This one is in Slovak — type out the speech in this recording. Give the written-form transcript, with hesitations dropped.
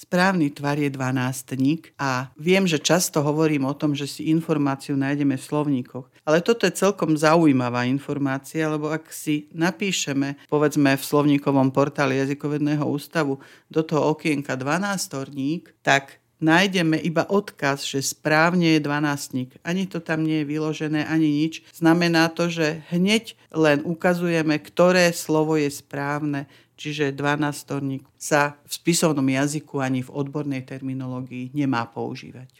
správny tvar je dvanástnik a viem, že často hovorím o tom, že si informáciu nájdeme v slovníkoch. Ale toto je celkom zaujímavá informácia, lebo ak si napíšeme, povedzme v slovníkovom portáli Jazykovedného ústavu do toho okienka dvanástorník, tak nájdeme iba odkaz, že správne je dvanástnik. Ani to tam nie je vyložené, ani nič. Znamená to, že hneď len ukazujeme, ktoré slovo je správne, čiže dvanástorník sa v spisovnom jazyku ani v odbornej terminológii nemá používať.